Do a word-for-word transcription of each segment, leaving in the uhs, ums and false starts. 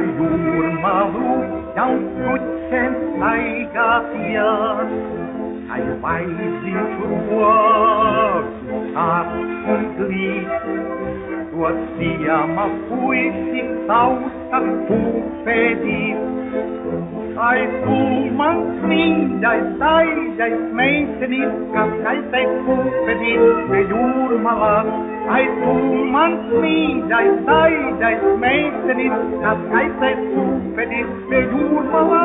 jūrmalu jau puķen staigāties, kai vaidziņš roku kāds un glīts, to ciema puisi sausa pūpēdīt. Ai, tu mans mīļais, daļais meitenis, kas skaistai pūpēdīt pie jūrmalā. Ai, tu mans mīļais, daļais meitenis, kas skaistai pūpēdīt pie jūrmalā.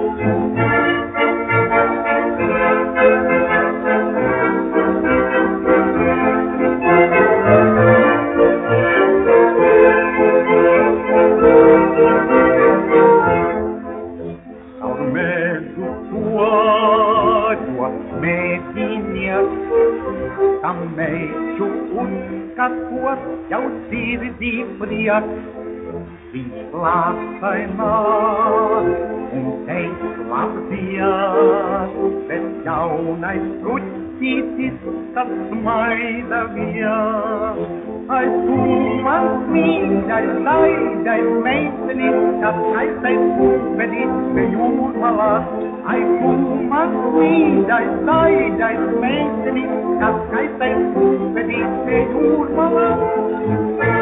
Kam meitu uzskatot, jau sirdī prieks, viņš klāsainās un teiks labdien, bet jaunais bruķītis tad smaida vien. Ai, tu mans mīļais, daļais meitenis, kas skaistai pūpēdīt pie jūrmalā. Ai, tu mans mīļais, daļais meitenis, kas skaistai pūpēdīt pie jūrmalā.